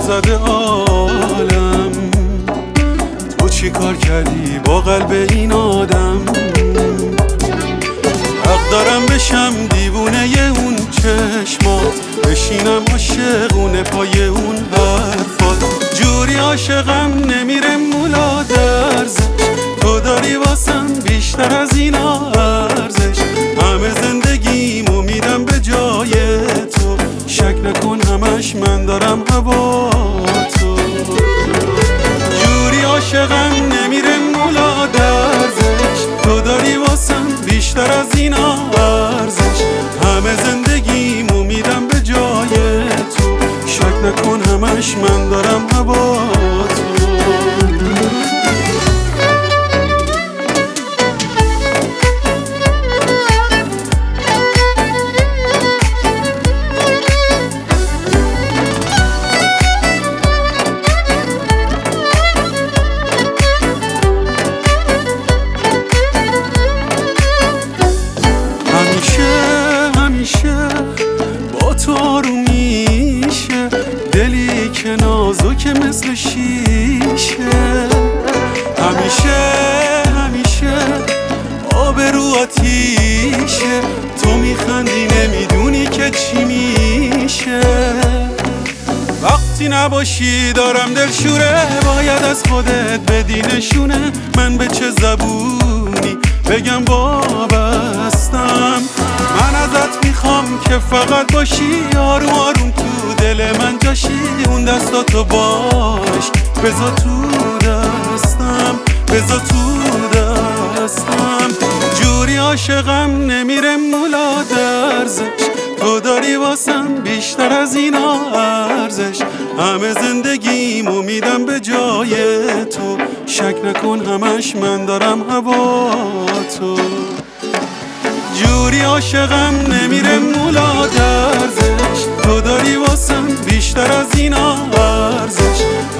زده عالم. تو چی کار کردی با قلب این آدم؟ حق دارم بشم دیوونه اون چشمات، بشینم عاشقونه پای اون حرفات. جوری عاشقم نمیره مولا درزش، تو داری واسم بیشتر از این ارزش. همه زندگیمو میدم به جای تو، شک نکن همش من دارم هوا تو. جوری عاشقم نمیره مولا درزش، تو داری واسم بیشتر از این ارزش. همه زندگیمو میدم به جای تو، شک نکن همش من دارم هوا تو. با تو آروم میشه دلی که نازک مثل شیشه. همیشه آبرو آتیشه، تو میخندی نمیدونی که چی میشه. وقتی نباشی دارم دلشوره، باید از خودت بدی نشونه. من به چه زبونی بگم وابستم؟ من ازت میخوام که فقط باشی، آروم آروم تو دل من جاشی. اون دستاتو باش بذار تو دستم، بذار تو دستم. جوری عاشقم نمیره مولا درزش، تو داری واسم بیشتر از این ارزش. همه زندگیمو میدم به جای تو، شک نکن همش من دارم هوا تو. جوری عاشقم نمیره مولا درزش، تو داری واسم بیشتر از این ارزش.